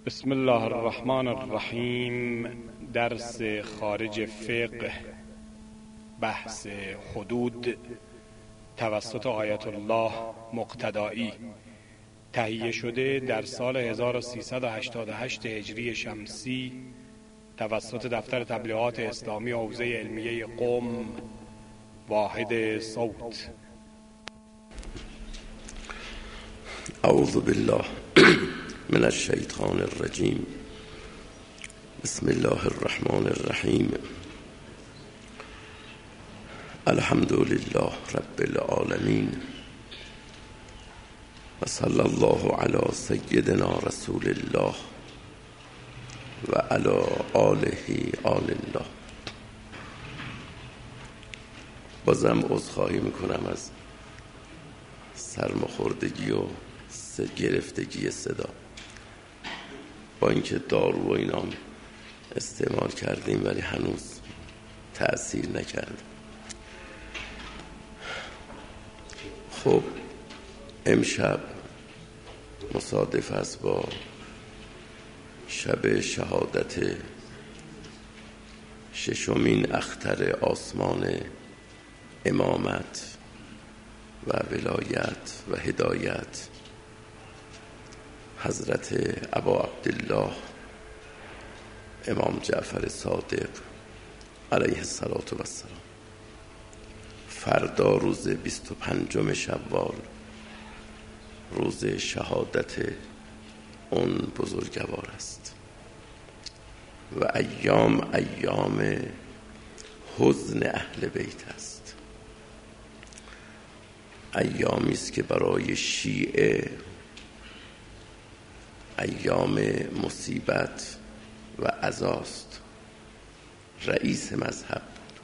بسم الله الرحمن الرحیم. درس خارج فقه، بحث حدود، توسط آیت الله مقتدایی، تهیه شده در سال 1388 هجری شمسی توسط دفتر تبلیغات اسلامی حوزه علمیه قم، واحد صوت. اعوذ بالله من الشیطان الرجیم. بسم الله الرحمن الرحیم. الحمد لله رب العالمین و صلی الله علی سیدنا رسول الله و علی آله آل الله. بازم عذرخواهی میکنم از سرماخوردگی و گرفتگی صدا، با اینکه دارو و اینا استعمال کردیم ولی هنوز تأثیر نکرد. خب امشب مصادف است با شب شهادت ششمین اختر آسمان امامت و ولایت و هدایت حضرت ابا عبدالله امام جعفر صادق علیه الصلاة و السلام. فردا روز 25 شوال، روز شهادت اون بزرگوار است و ایام حزن اهل بیت است. ایامی است که برای شیعه ایام مصیبت و عزاست. رئیس مذهب بود،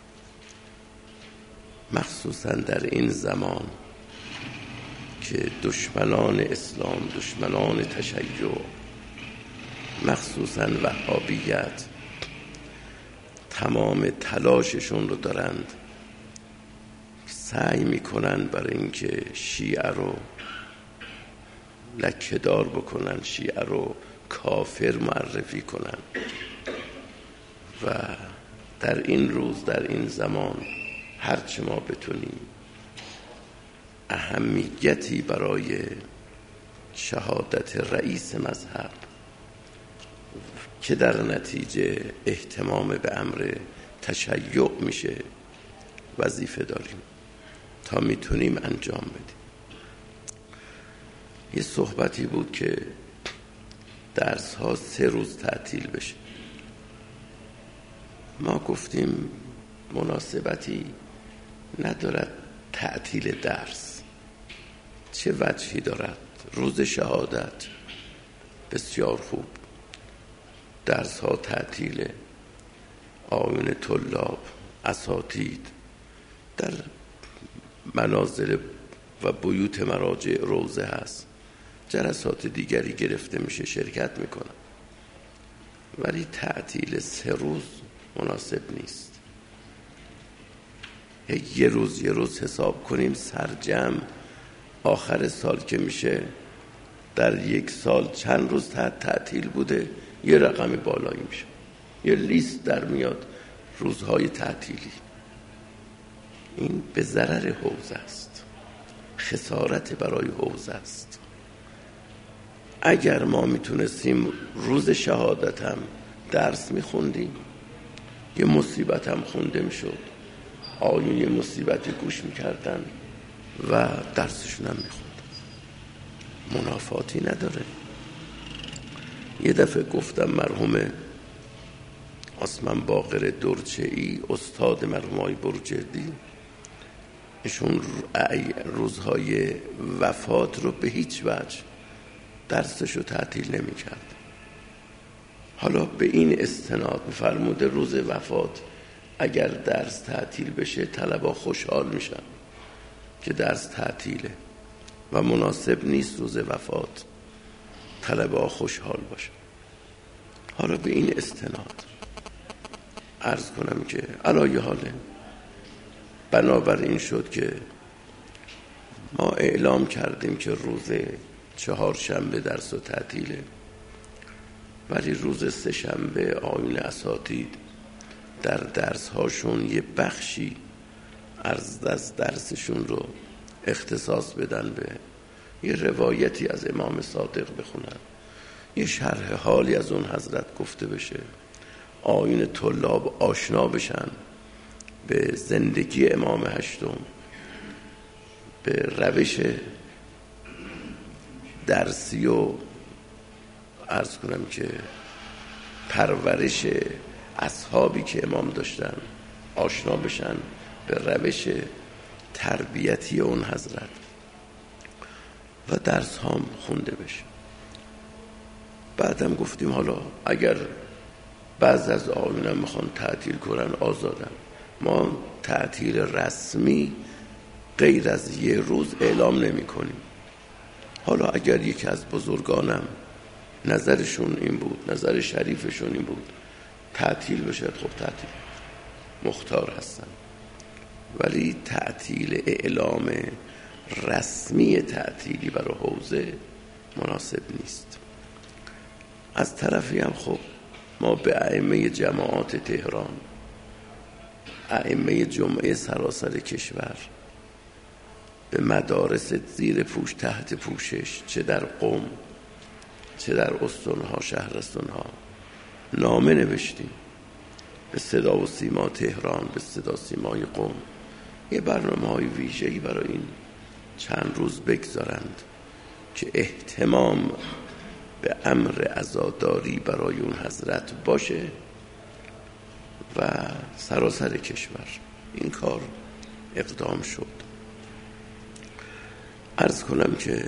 مخصوصا در این زمان که دشمنان اسلام، دشمنان تشیع، مخصوصا وهابیت، تمام تلاششون رو دارند سعی میکنن برای اینکه شیعه رو لکه‌دار بکنن، شیعه رو کافر معرفی کنن. و در این روز، در این زمان، هرچه ما بتونیم اهمیتی برای شهادت رئیس مذهب که در نتیجه اهتمام به امر تشیع میشه وظیفه داریم تا میتونیم انجام بدیم. یه صحبتی بود که درس ها 3 روز تعطیل بشه. ما گفتیم مناسبتی ندارد تعطیل درس. چه وجهی دارد؟ روز شهادت بسیار خوب، درس ها تعطیله، آیون طلاب، اساتید در منازل و بیوت مراجع روضه هست، جلسات دیگری گرفته میشه، شرکت میکنن، ولی تعطیل 3 روز مناسب نیست. یه روز حساب کنیم، سرجم آخر سال که میشه در 1 سال چند روز تعطیل بوده، یه رقم بالایی میشه، یه لیست در میاد روزهای تعطیلی. این به ضرر حوزه است، خسارت برای حوزه است. اگر ما میتونستیم روز شهادت هم درس میخوندیم، یه مصیبت هم خونده میشد، آیون یه مصیبتی گوش میکردن و درسشون هم میخوندن، منافاتی نداره. یه دفعه گفتم مرحوم آسمان باقر درچه‌ای، استاد مرحوم آقای بروجردی، ایشون روزهای وفات رو به هیچ وجه درسشو تعطیل نمی کرد. حالا به این استناد فرموده روز وفات اگر درس تعطیل بشه طلبا خوشحال میشن که درس تعطیله و مناسب نیست روز وفات طلبا خوشحال باشن. حالا به این استناد عرض کنم که علایه حاله بنابراین شد که ما اعلام کردیم که روز چهارشنبه درس و تعطیله ولی روز سه‌شنبه آیین اساتید در درس‌هاشون یه بخشی از درسشون رو اختصاص بدن به یه روایتی از امام صادق بخونن، یه شرح حالی از اون حضرت گفته بشه، آیین طلاب آشنا بشن به زندگی امام هشتم، به روش درسی و عرض کنم که پرورش اصحابی که امام داشتن، آشنا بشن به روش تربیتی اون حضرت و درس هم خونده بشه. بعدم گفتیم حالا اگر بعض از آیین‌ها میخوان تعطیل کنن آزادن، ما تعطیل رسمی غیر از یه روز اعلام نمی کنیم. حالا اگر یکی از بزرگانم نظرشون این بود، نظر شریفشون این بود تعطیل بشه، خب تعطیل، مختار هستن، ولی تعطیل اعلام رسمی تعطیلی برای حوزه مناسب نیست. از طرفی هم خب ما به ائمه جماعات تهران، ائمه جمعه سراسر کشور، به مدارس زیر پوش تحت پوشش، چه در قم چه در استانها شهرستانها، نامه نوشتیم به صدا و سیما تهران، به صدا سیمای قم، یه برنامه‌های ویژه‌ای برای این چند روز بگذارند که اهتمام به امر عزاداری برای اون حضرت باشه و سراسر کشور این کار اقدام شد. عرض کنم که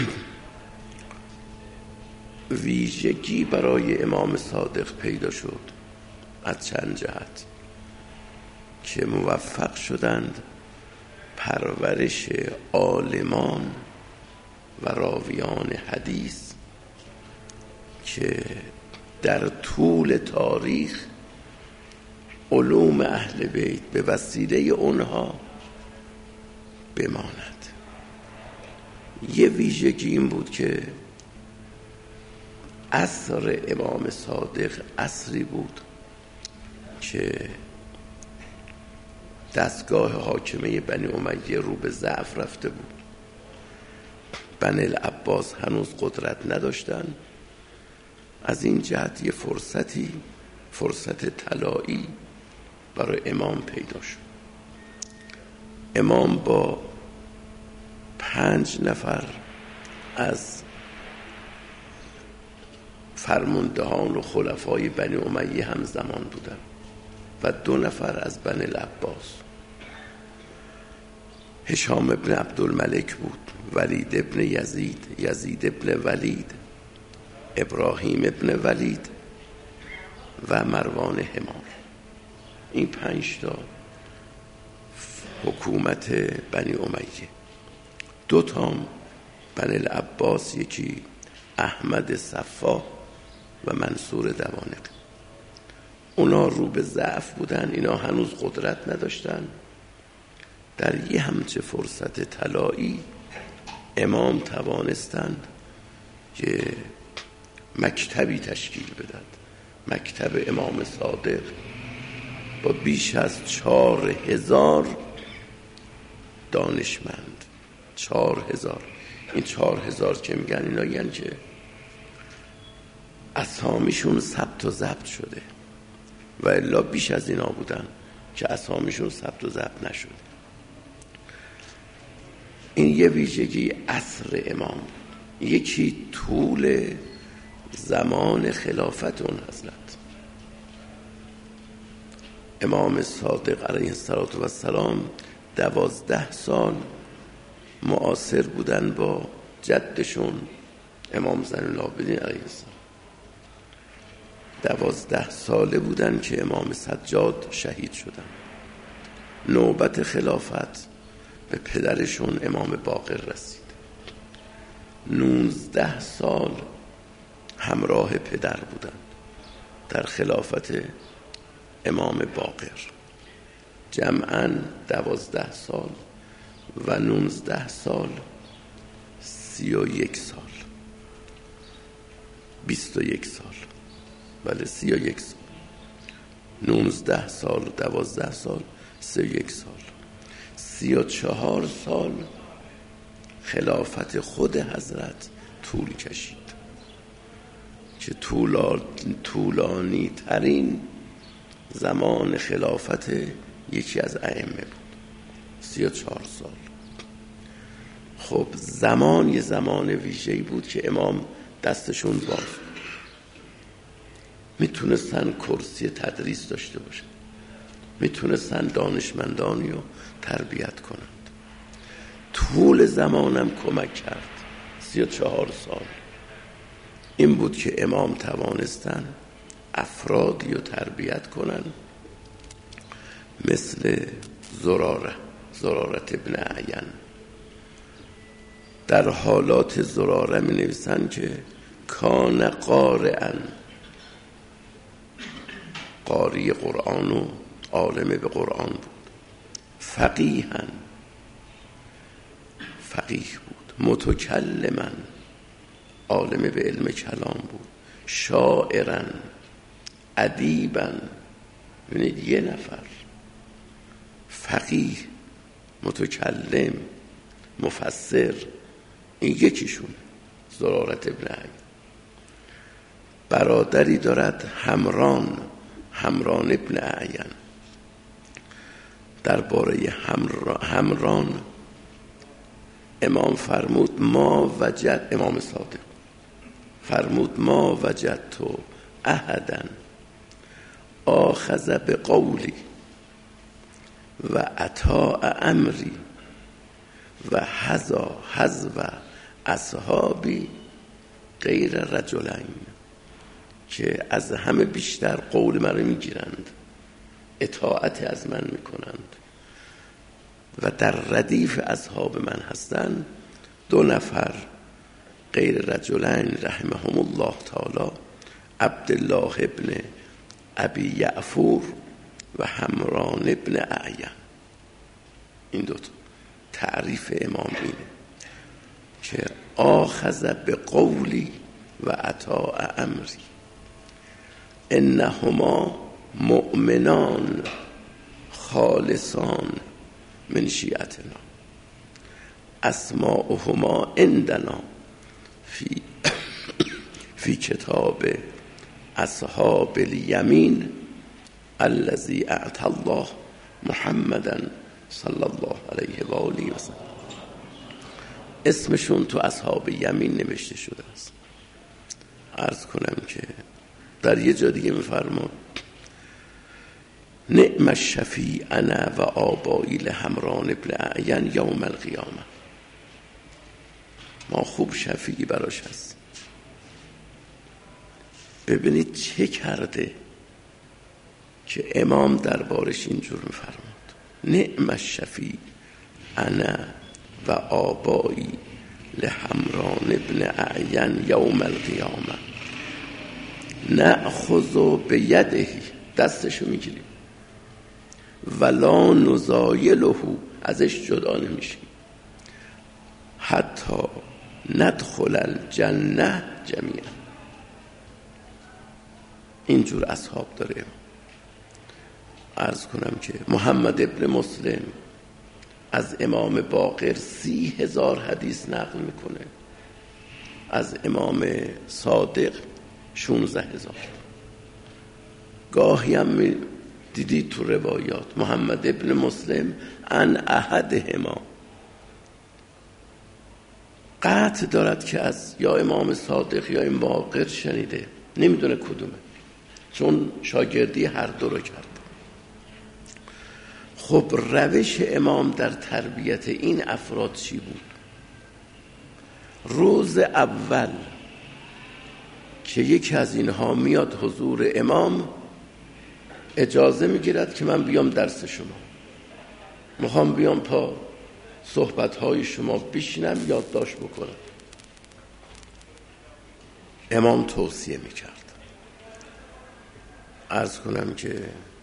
ویژگی برای امام صادق پیدا شد از چند جهت که موفق شدند پرورش عالمان و راویان حدیث که در طول تاریخ علوم اهل بیت به وسیله اونها بماند. یه ویژگی این بود که عصر امام صادق عصری بود که دستگاه حاکمه بنی امیه رو به ضعف رفته بود. بنی العباس هنوز قدرت نداشتن. از این جهت یه فرصت طلایی برای امام پیدا شد. امام با 5 نفر از فرماندهان و خلفای بنی امیه همزمان بودن و 2 نفر از بنی العباس. هشام ابن عبدالملک بود، ولید ابن یزید، یزید ابن ولید، ابراهیم ابن ولید و مروان حمار. این 5 تا حکومت بنی امیه. 2 تا بنی العباس، یکی احمد صفا و منصور دوانق. اونا رو به ضعف بودن، اینا هنوز قدرت نداشتن. در یه همچه فرصت طلایی امام توانستند که مکتبی تشکیل بدن، مکتب امام صادق با بیش از 4000 دانشمند. 4000. این 4000 که میگن اینا یعنی که اسامیشون ثبت و ضبط شده و الا بیش از اینا بودن که اسامیشون ثبت و ضبط نشده. این یه ویژگی عصر امام. یکی طول زمان خلافت اون حضرت. امام صادق علیه السلام 12 سال معاصر بودن با جدشون امام زین العابدین علیه السلام. 12 ساله بودن که امام سجاد شهید شدن. نوبت خلافت به پدرشون امام باقر رسید. 19 سال همراه پدر بودن در خلافت امام باقر. جمعاً 12 سال و 19 سال 31 سال 21 سال بله 31 سال، 19 سال 12 سال 31 سال، 34 سال خلافت خود حضرت طول کشید که طولانی ترین زمان خلافت یکی از ائمه بود، 34 سال. خب یه زمان ویژه‌ای بود که امام دستشون باز، میتونستن کرسی تدریس داشته باشن، میتونستن دانشمندانی رو تربیت کنند. طول زمانم کمک کرد، 34 سال این بود که امام توانستن افرادی رو تربیت کنن مثل زرارت ابن اعین. در حالات زراره می نویسن که کان قارئا، قاری قرآن و عالم به قرآن بود، فقیه بود، متکلما عالم به علم کلام بود، شاعرا ادیبا. ببینید یه نفر فقیه، متکلم، مفسر، این یکیشون زرارت ابن اعین. برادری دارد همران ابن اعین. درباره همران امام فرمود امام صادق فرمود ما وجدت احدا آخذ بقولی و اطاع امری و حذو اصحابی غیر رجلین، که از همه بیشتر قول من رو میگیرند، اطاعت از من میکنند و در ردیف اصحاب من هستند 2 نفر غیر رجلین رحمهم الله تعالی، عبدالله ابن ابی یعفور و همران ابن اعین. این 2 تعریف امام اینه که آخذ به قولی و اطاع امری، انهما مؤمنان خالصان من شیعتنا، اسماؤهما عندنا فی کتاب اصحاب الیمین الذی اعطى الله محمدا صلی الله علیه و آله و سلم. اسمشون تو اصحاب یمین نوشته شده است. عرض کنم که در یه جا دیگه میفرماد نعم الشفیع انا و آبایی لهمران ابن اعین یوم القیامه. ما خوب شفیعی براش هست. ببینید چه کرده که امام دربارش اینجور میفرماد نعم الشفیع انا و آبایی لهمران ابن اعین یوم القیامه نأخذ بیده، دستشو میگیریم، ولا نزایله، ازش جدا نمیشیم، حتی ندخل الجنه جمیعا. اینجور اصحاب داره. عرض کنم که محمد ابن مسلم از امام باقر 30,000 حدیث نقل میکنه، از امام صادق 16,000. گاهی هم دیدید تو روایات محمد ابن مسلم ان احدهما قطع دارد که از یا امام صادق یا امام باقر شنیده، نمیدونه کدومه، چون شاگردی هر دو رو کرد. خب روش امام در تربیت این افراد چی بود؟ روز اول که یکی از اینها میاد حضور امام، اجازه میگیرد که من بیام درس شما، میخوام بیام تا صحبتهای شما بشینم یادداشت بکنم. امام توصیه میکرد. عرض کنم که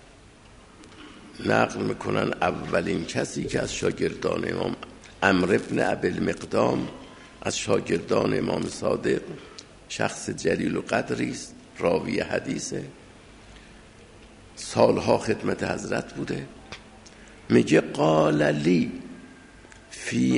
نقل میکنن اولین کسی که از شاگردان امام عمرو ابن ابی المقدام، از شاگردان امام صادق، شخص جلیل و قدری است، راوی حدیثه، سالها خدمت حضرت بوده. میگه قال لی فی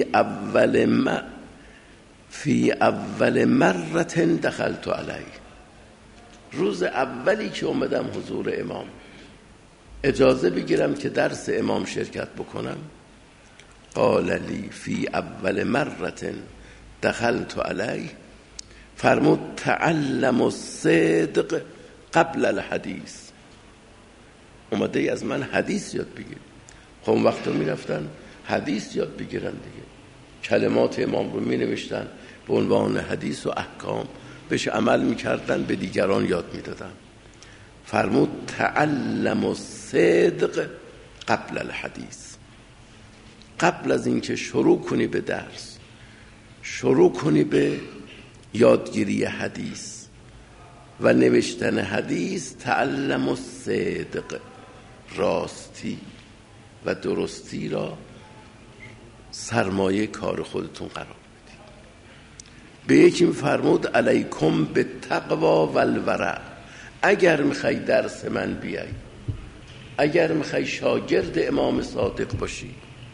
اول مرة دخلت علیه، روز اولی که اومدم حضور امام اجازه بگیرم که درس امام شرکت بکنم. قال لی فی اول مرة دخلت علیه، فرمود تعلم الصدق قبل الحدیث. اومده ای از من حدیث یاد بگیر. خب اون وقتا میرفتن حدیث یاد بگیرن دیگه، کلمات امام رو می نوشتن به عنوان حدیث و احکام، بهش عمل میکردن، به دیگران یاد میدادن. فرمود تعلم الصدق قبل الحدیث، قبل از اینکه شروع کنی به درس، شروع کنی به یادگیری حدیث و نوشتن حدیث، تعلم الصدق، راستی و درستی را سرمایه کار خودتون قرار بدید. به یکی فرمود علیکم بالتقوا والورع، اگر میخوای درس من بیای، اگر میخوای شاگرد امام صادق باشی،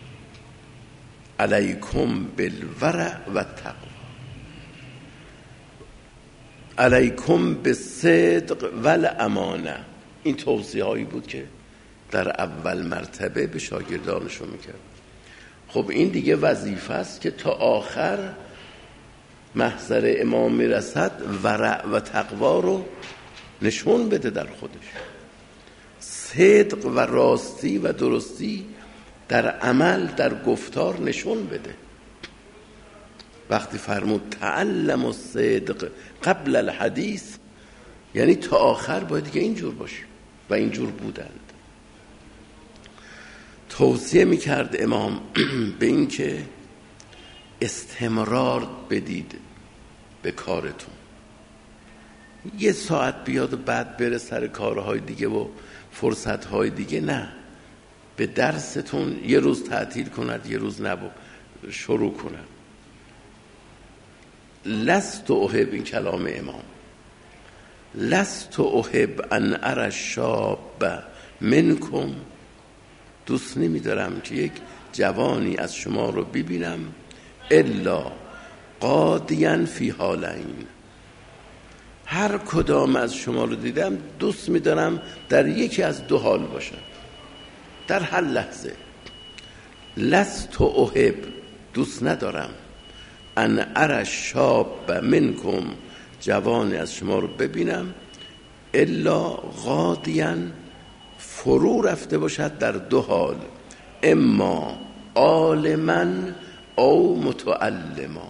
علیکم بالورع و تقوا، علیکم بالصدق والامانه. این توصیه هایی بود که در اول مرتبه به شاگردانشون میکرد. خب این دیگه وظیفه است که تا آخر محضر امام میرسد ورع و تقوا رو نشون بده در خودش، صدق و راستی و درستی در عمل، در گفتار نشون بده. وقتی فرمود تعلم الصدق قبل الحدیث، یعنی تا آخر باید دیگه اینجور باشه و اینجور بودند. توصیه میکرد امام به این که استمرار بدید به کارتون. یه ساعت بیاد و بعد بره سر کارهای دیگه و فرصتهای دیگه، نه، به درستون یه روز تعطیل کند، یه روز نبو شروع کند. لست احب، این کلام امام، لست احب ان اری الشاب منکم، دوست نمیدارم که یک جوانی از شما رو ببینم الا قادیاً فی حالین، هر کدام از شما رو دیدم دوست میدارم در یکی از دو حال باشم، در هر لحظه. لست احب، دوست ندارم، ان اری الشاب منکم، جوانی از شما رو ببینم الا غادیاً، فرو رفته باشد در دو حال، اما عالما او متعلما،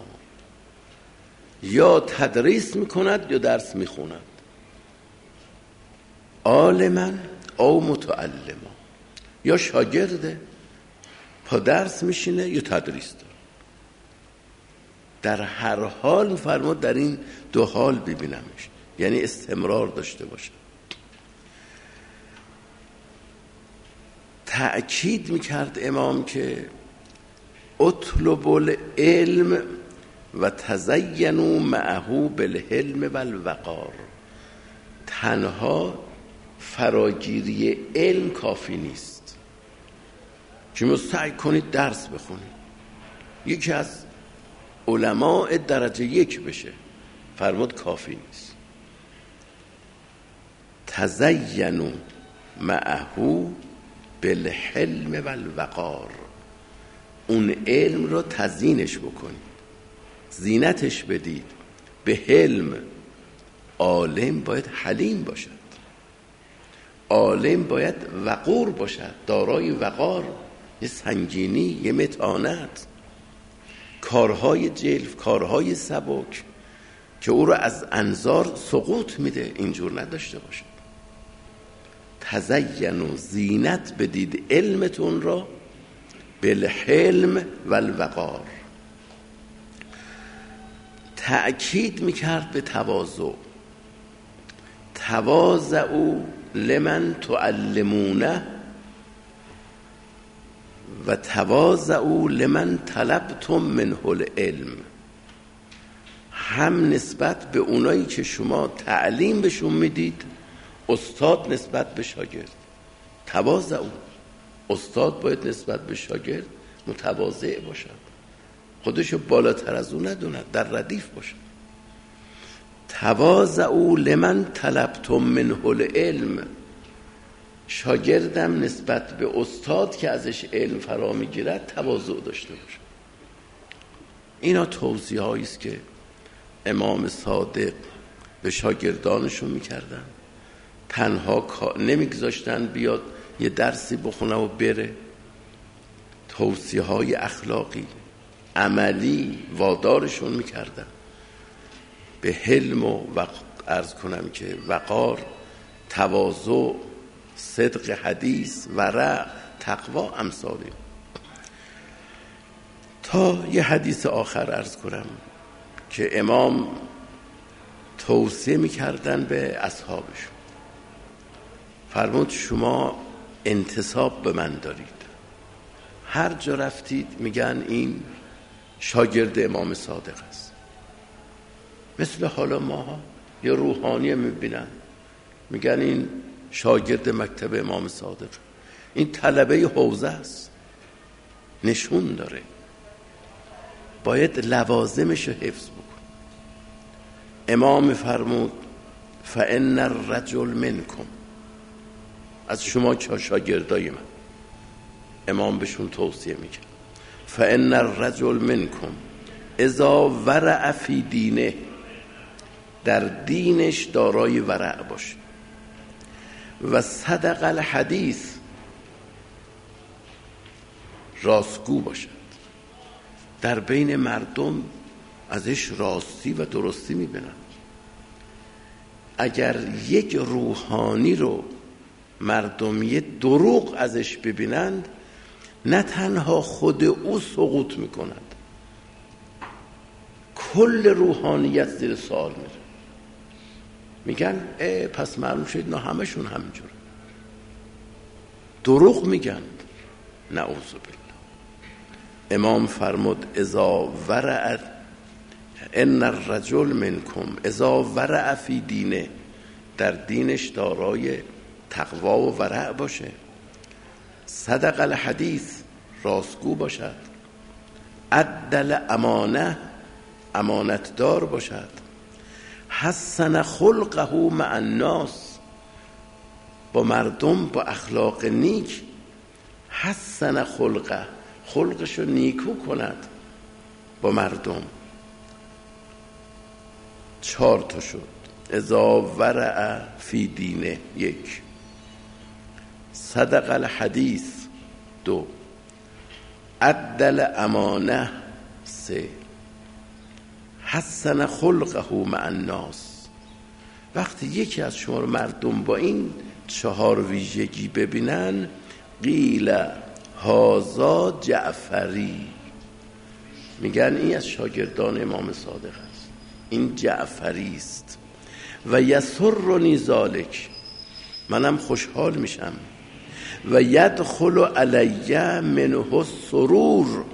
یا تدریس میکند یا درس میخوند، عالما او متعلما، یا شاگرده پا درس میشینه یا تدریس داره. در هر حال فرمود در این دو حال ببینمش، یعنی استمرار داشته باشه. تأکید میکرد امام که اطلب العلم و تزینوا معه بالحلم والوقار، تنها فراگیری علم کافی نیست، شما سعی کنید درس بخونید، یکی از علماء درجه 1 بشه، فرمود کافی نیست. تزینوا معه بالحلم والوقار، اون علم رو تزیینش بکنید، زینتش بدید به حلم. عالم باید حلیم باشد، عالم باید وقور باشد، دارای وقار، یه سنگینی، یه متانت، کارهای جلف، کارهای سبک که او رو از انظار سقوط میده، اینجور نداشته باشد. تزین و زینت بدید علمتون را بالحلم والوقار. تأکید میکرد به تواضع، تواضعوا لمن تعلمونه و تواضعوا لمن طلبتم منه العلم. هم نسبت به اونایی که شما تعلیم بهشون میدید، استاد نسبت به شاگرد. تواضع، استاد باید نسبت به شاگرد متواضع باشد، خودشو بالاتر از اون ندوند، در ردیف باشد. تواضعوا لمن طلبتم منه العلم. شاگردم نسبت به استاد که ازش علم فرا میگیرد تواضع داشته باشه. اینا توصیه هایی است که امام صادق به شاگردانشون میکردن. تنها نمیگذاشتن بیاد یه درسی بخونه و بره. توصیه های اخلاقی عملی وادارشون میکردن به حلم و عرض کنم که وقار، تواضع، صدق حدیث، ورع، تقوا، امثالی. تا یه حدیث آخر عرض کنم که امام توصیه میکردن به اصحابشون. فرمود شما انتساب به من دارید، هر جا رفتید میگن این شاگرد امام صادق است. مثل حالا ما یه روحانی میبینن میگن این شاگرد مکتب امام صادق، این طلبه حوزه است، نشون داره. باید لوازمش رو حفظ بکن. امام فرمود فإن الرجل منکم، از شما که شاگردای من، امام بهشون توصیه میکنه فإن الرجل منکم اذا ورع فی دینه، در دینش دارای ورع باشه، و صدق الحدیث، راستگو باشد، در بین مردم ازش راستی و درستی میبینن. اگر یک روحانی رو مردم یه دروغ ازش ببینند، نه تنها خود او سقوط میکنند، کل روحانیت زیر سوال میره. میگن پس معلوم شد نه همشون همینجوره، دروغ میگن. نعوذ بالله. امام فرمود اذا ورع ان الرجل منکم اذا ورع فی دینه، در دینش دارای تقوا و ورع باشه، صدق الحدیث، راستگو باشد، عدل امانه، امانتدار باشد، حسن خلقه مع الناس، با مردم با اخلاق نیک، حسن خلقه، خلقشو نیکو کند با مردم. 4 تا شد. اذا ورع فی دینه 1، صدق الحدیث 2، عدل امانه 3، حسن خلقه مع الناس. وقتی یکی از شما رو مردم با این 4 ویژگی ببینن، قیل هذا جعفری، میگن این از شاگردان امام صادق است، این جعفری است. و یسرنی ذالک، منم خوشحال میشم. و یدخل علی منه سرور،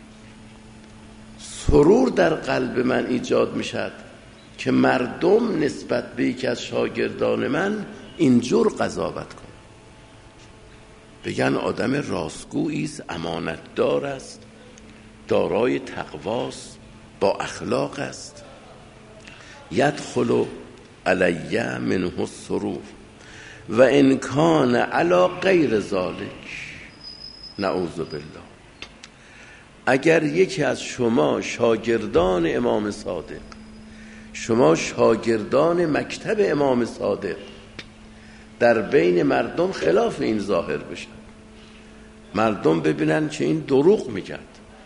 سرور در قلب من ایجاد میشد که مردم نسبت به یکی از شاگردان من اینجور قضاوت کن، بگن آدم راستگویی است، امانتدار است، دارای تقواست، با اخلاق است. یدخل علی منه السرور و ان کان علی غیر ذلک، نعوذ بالله. اگر یکی از شما شاگردان امام صادق، شما شاگردان مکتب امام صادق، در بین مردم خلاف این ظاهر بشن، مردم ببینن که این دروغ میگد،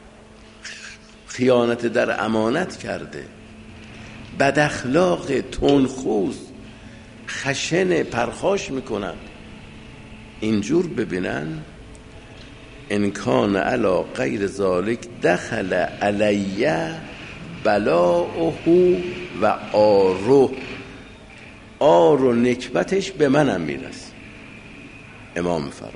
خیانت در امانت کرده، بد اخلاق، تندخوست، خشن، پرخاش میکنن، اینجور ببینن، ان کان علی غیر ذالک دخل علی بلاؤه و آر و نکبتش به منم میرسه. امام فرمود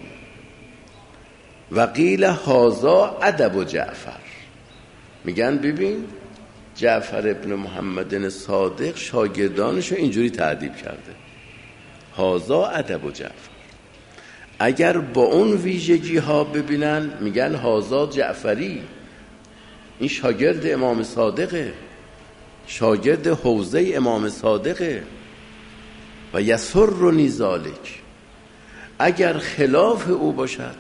و قیل هذا ادب جعفر، میگن ببین جعفر ابن محمد صادق شاگردانشو اینجوری تعدیب کرده: هازا ادب و جعفر. اگر با اون ویژگی ها ببینن میگن هازا جعفری، این شاگرد امام صادقه، شاگرد حوزه امام صادقه. و یسرنی ذالک، اگر خلاف او باشد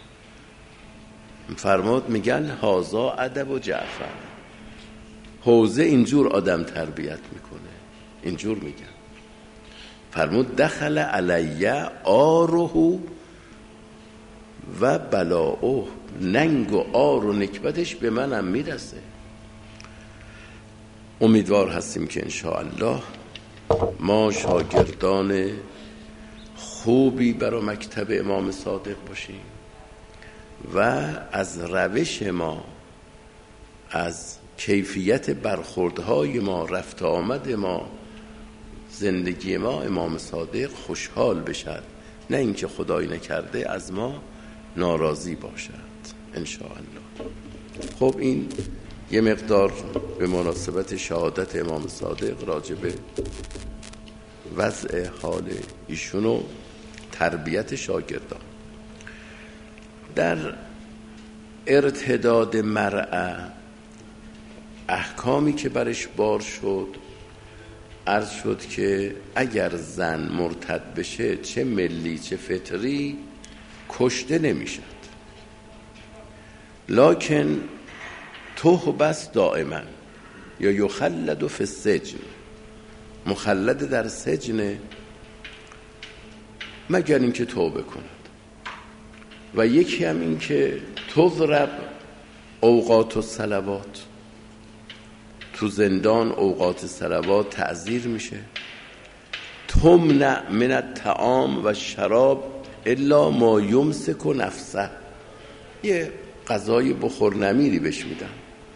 فرمود میگن هازا ادب و جعفر. حوزه اینجور آدم تربیت میکنه، اینجور میگن. فرمود دخل علی آره و بلاؤه، ننگ و آر و نکبتش به منم میرسه. امیدوار هستیم که انشاءالله ما شاگردان خوبی برای مکتب امام صادق باشیم و از روش ما، از کیفیت برخوردهای ما، رفت آمد ما، زندگی ما امام صادق خوشحال بشد، نه اینکه خدای نکرده از ما ناراضی باشد انشاءالله. خب این یه مقدار به مناسبت شهادت امام صادق راجع به وضع حال ایشون و تربیت شاگردان. در ارتداد مرأة احکامی که برش بار شد، عرض شد که اگر زن مرتد بشه چه ملی چه فطری کشته نمیشد، لکن تحبس دائما یا یخلد فی السجن، مخلد در سجن مگر اینکه توبه کند. و یکی هم این که تضرب اوقات الصلوات، تو زندان اوقات صلوات تعزیر میشه. تمنع من الطعام و شراب الا ما یمسک نفسه، یه غذای بخور نمیری بهش میدن.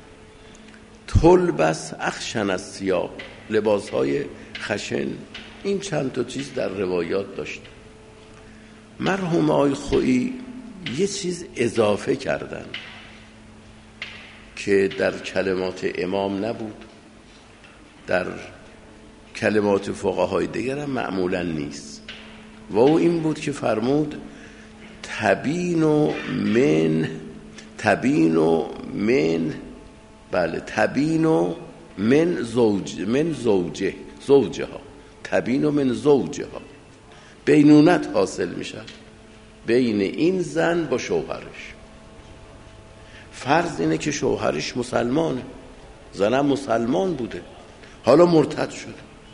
تلبس اخشن الثیاب، لباسهای خشن. این چند تا چیز در روایات داشت. مرحوم آقای خویی یه چیز اضافه کردن که در کلمات امام نبود، در کلمات فقهای دیگر هم معمولا نیست، و او این بود که فرمود تبین من زوجها، تبین من زوجها، بینونت حاصل میشه بین این زن با شوهرش. فرض اینه که شوهرش مسلمانه، زنم مسلمان بوده، حالا مرتد شده.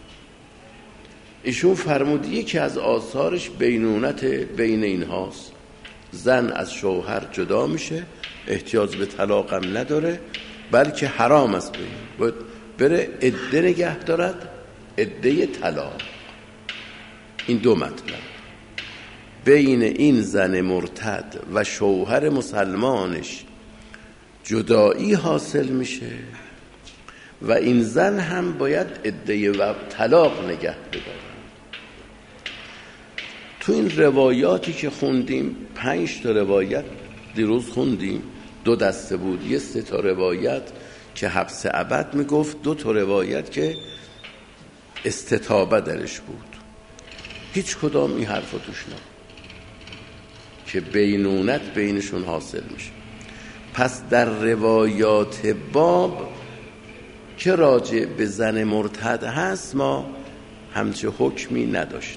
ایشون فرمود یکی از آثارش بینونت بین اینهاست، زن از شوهر جدا میشه، احتیاج به طلاقم نداره، بلکه حرام است باید بره عده نگه دارد، عده طلاق. این دو مطلب بین این زن مرتد و شوهر مسلمانش جدایی حاصل میشه و این زن هم باید عده و طلاق نگه بداره. تو این روایاتی که خوندیم 5 تا روایت دیروز خوندیم، 2 دسته بود، یه 3 تا روایت که حبس ابد میگفت، 2 تا روایت که استتابه درش بود. هیچ کدام این حرفا توش نه که بینونت بینشون حاصل میشه. پس در روایات باب که راجع به زن مرتد هست ما همچه حکمی نداشتیم.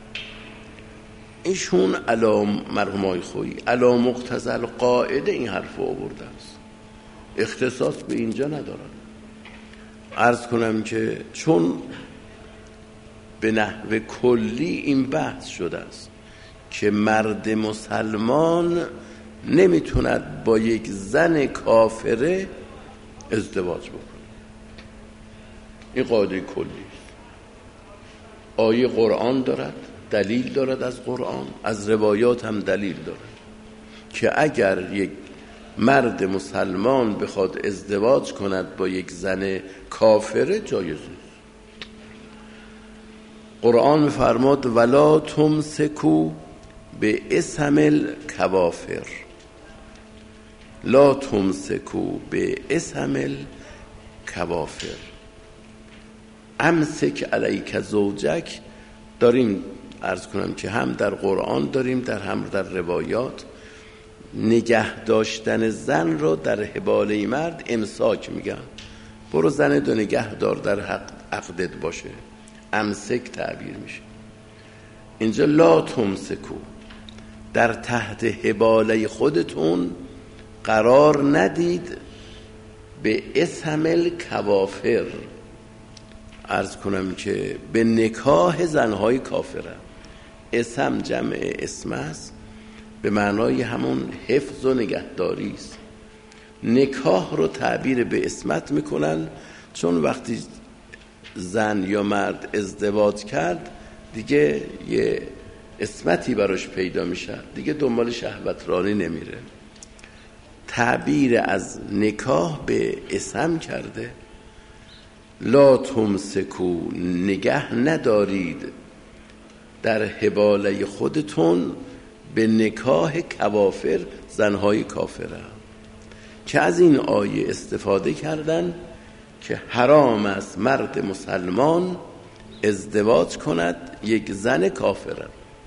ایشون مرحوم آقای خویی علی مقتضی القاعده این حرف رو آورده است، اختصاص به اینجا ندارن. عرض کنم که چون به نحو کلی این بحث شده است که مرد مسلمان نمیتوند با یک زن کافره ازدواج بکنه، این قاعده کلی است. آیه قرآن دارد، دلیل دارد از قرآن، از روایات هم دلیل دارد که اگر یک مرد مسلمان بخواد ازدواج کند با یک زن کافره جایز نیست. قرآن می‌فرماد ولا تمسکو به اسم الکوافر، لا تمسکو به اسم کوافر. امسک علیک زوجک داریم عرض کنم که هم در قرآن داریم هم در روایات. نگه داشتن زن رو در حباله مرد امساک میگن. برو زن دو نگه دار در عقدت باشه، امسک تعبیر میشه. اینجا لا تمسکو، در تحت حباله خودتون قرار ندید به اسم الکوافر، عرض کنم که به نکاح زنهای کافره. اسم جمع اسم است، به معنای همون حفظ و نگهداری است. نکاح رو تعبیر به اسمت میکنن، چون وقتی زن یا مرد ازدواج کرد دیگه یه اسمتی براش پیدا میشه، دیگه دنبال شهوترانی نمیره. تعبیر از نکاح به اسم کرده. لا تمسکو، نگه ندارید در حباله خودتون به نکاح کوافر، زنهای کافره، که از این آیه استفاده کردن که حرام است مرد مسلمان ازدواج کند یک زن کافره.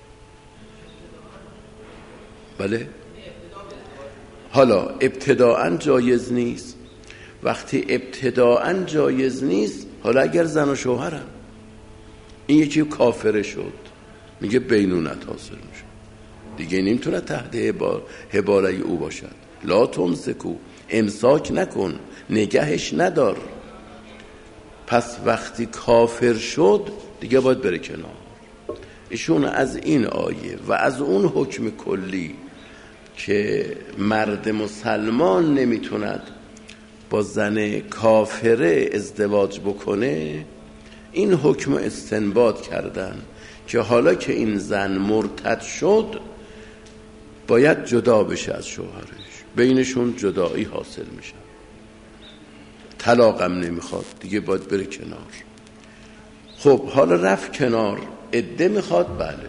بله، حالا ابتداءً جایز نیست. وقتی ابتداءً جایز نیست، حالا اگر زن و شوهرن، این یکی کافره شد، میگه بینونت حاصل میشه، دیگه نمیتونه تحت حباله او باشد. لا تمسکو، امساک نکن، نگهش ندار. پس وقتی کافر شد دیگه باید بره کنار. ایشون از این آیه و از اون حکم کلی که مرد مسلمان نمیتوند با زن کافره ازدواج بکنه، این حکم استنباط کردن که حالا که این زن مرتد شد باید جدا بشه از شوهرش، بینشون جدایی حاصل میشه، طلاقم نمیخواد، دیگه باید بره کنار. خب حالا رفت کنار، عده میخواد. بله،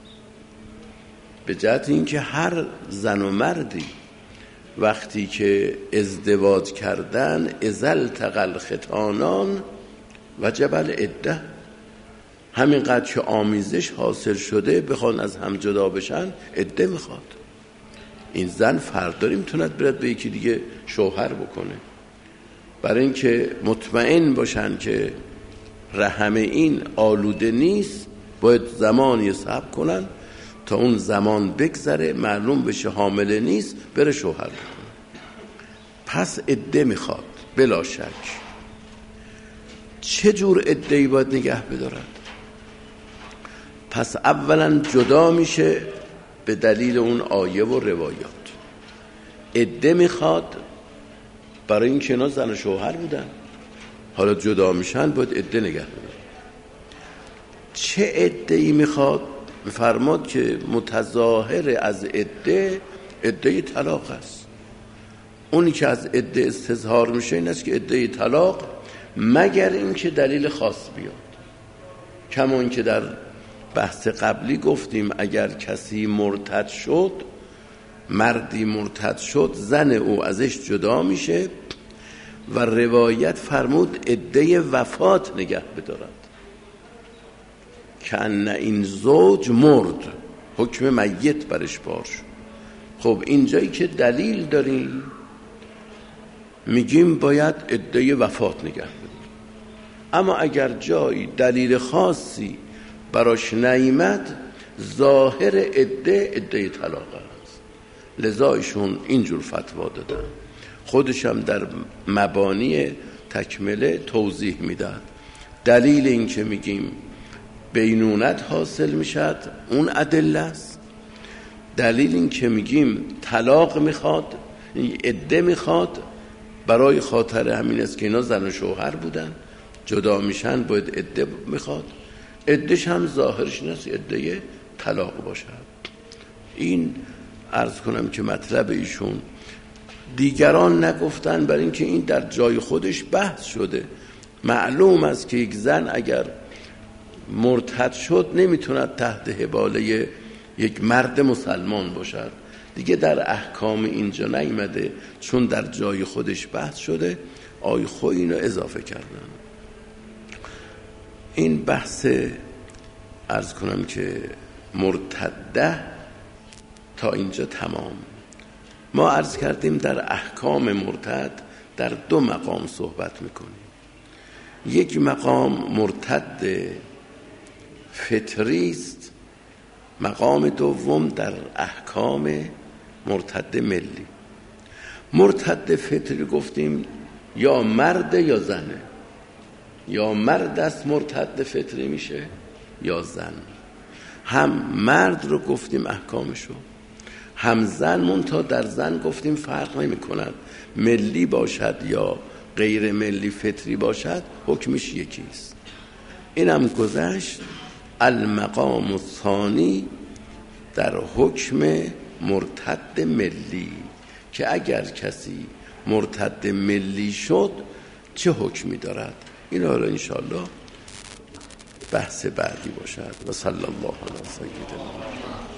به جهت اینکه هر زن و مردی وقتی که ازدواج کردن اذا التقى الختانان وجب العده، همینقدر که آمیزش حاصل شده بخوان از هم جدا بشن، عده میخواد. این زن فردا میتوند برد به یکی دیگه شوهر بکنه. برای اینکه مطمئن باشن که رحم این آلوده نیست، باید زمانی صبر کنن تا اون زمان بگذره، معلوم بشه حامله نیست، بره شوهر بکنه. پس عده میخواد بلا شک. چه جور عده‌ای باید نگه بدارد؟ پس اولا جدا میشه به دلیل اون آیه و روایات. عده میخواد برای این که اینا زن و شوهر بودن، حالا جدا میشن، باید عده نگه بدارد. چه عده‌ای میخواد؟ فرماد که متظاهر از عده طلاق است. اونی که از عده استظهار میشه این است که عده طلاق، مگر این که دلیل خاص بیاد. کمان که در بحث قبلی گفتیم اگر کسی مرتد شد، مردی مرتد شد، زن او ازش جدا میشه و روایت فرمود عده وفات نگه بدارد، که ان این زوج مرد، حکم میت برش بار شد. خب اینجایی که دلیل داریم میگیم باید عده وفات نگه بدارد. اما اگر جایی دلیل خاصی براش نیامد، ظاهر عده طلاق است. لذا ایشون اینجور فتوا دادن. خودشم در مبانی تکمله توضیح میداد. دلیل این که میگیم بینونت حاصل میشد اون ادله است. دلیل این که میگیم طلاق میخواد، عده میخواد، برای خاطر همین است که اینا زن و شوهر بودن، جدا میشن، باید عده میخواد. عدهش هم ظاهرش نیست عده طلاق باشد. این عرض کنم که مطلب ایشون. دیگران نگفتن، برای اینکه این در جای خودش بحث شده. معلوم است که یک زن اگر مرتد شد نمیتوند تحت حباله یک مرد مسلمان باشد. دیگه در احکام اینجا نیامده، چون در جای خودش بحث شده. آی خو اینو اضافه کردن. این بحث عرض کنم که مرتده تا اینجا تمام. ما عرض کردیم در احکام مرتد در 2 مقام صحبت میکنیم. یک مقام مرتد فطری است، مقام دوم در احکام مرتد ملی. مرتد فطری گفتیم یا مرد یا زنه، یا مرد است مرتد فطری میشه یا زن. هم مرد رو گفتیم احکامشو، هم زن، منتها در زن گفتیم فرق نمی کند ملی باشد یا غیر ملی فطری باشد، حکمش یکیست. اینم گذشت. المقام الثانی در حکم مرتد ملی، که اگر کسی مرتد ملی شد چه حکمی دارد. این حالا انشاءالله بحث بعدی باشد. و صلی الله علی سیدنا محمد.